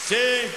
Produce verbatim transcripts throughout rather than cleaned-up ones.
Si,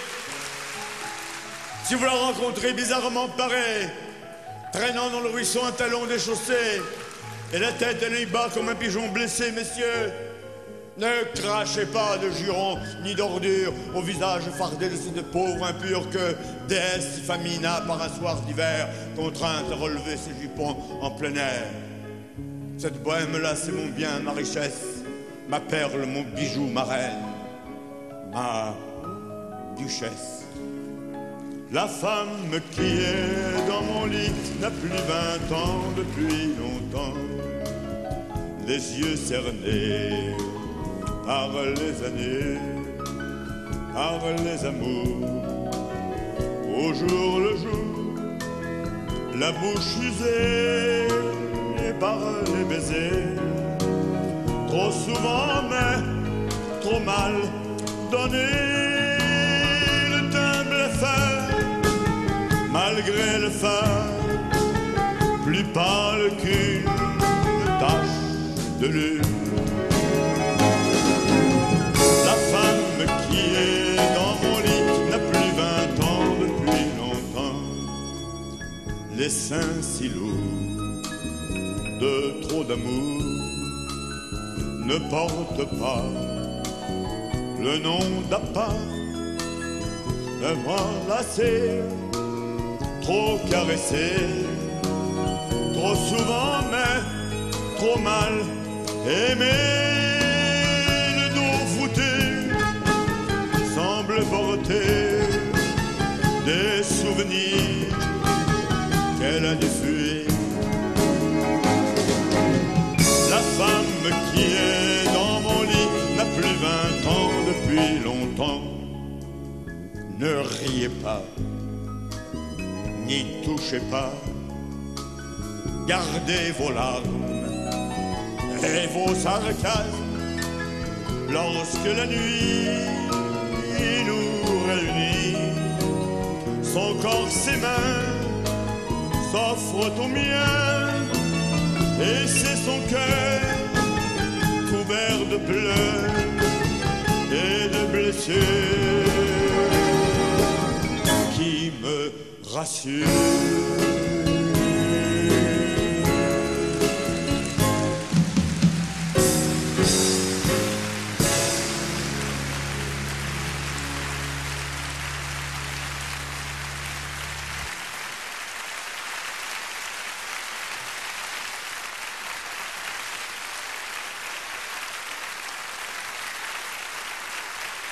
si vous la rencontrez bizarrement parée, traînant dans le ruisseau un talon déchaussé, et la tête elle est bas comme un pigeon blessé, messieurs, ne crachez pas de jurons ni d'ordures au visage fardé de cette pauvre impure que déesse famina par un soir d'hiver, contrainte à relever ses jupons en plein air. Cette bohème-là, c'est mon bien, ma richesse, ma perle, mon bijou, ma reine, ma duchesse. La femme qui est dans mon lit n'a plus vingt ans depuis longtemps, les yeux cernés par les années, par les amours, au jour le jour, la bouche usée par les baisers, trop souvent mais trop mal donné, le teint bleffé, malgré le feu, plus pâle qu'une tache de lune. La femme qui est dans mon lit n'a plus vingt ans depuis longtemps, les seins si lourds de trop d'amour ne portent pas le nom d'appât, le bras lassé, trop caressé, trop souvent mais trop mal aimé, le dos voûté semble porter des souvenirs qu'elle a dû fuir. La femme qui est dans mon lit n'a plus vingt ans depuis longtemps. Ne riez pas, n'y touchez pas, gardez vos larmes et vos sarcasmes lorsque la nuit nous réunit. Son corps, ses mains s'offrent aux miens, et c'est son cœur couvert de pleurs et de blessures qui me rassure.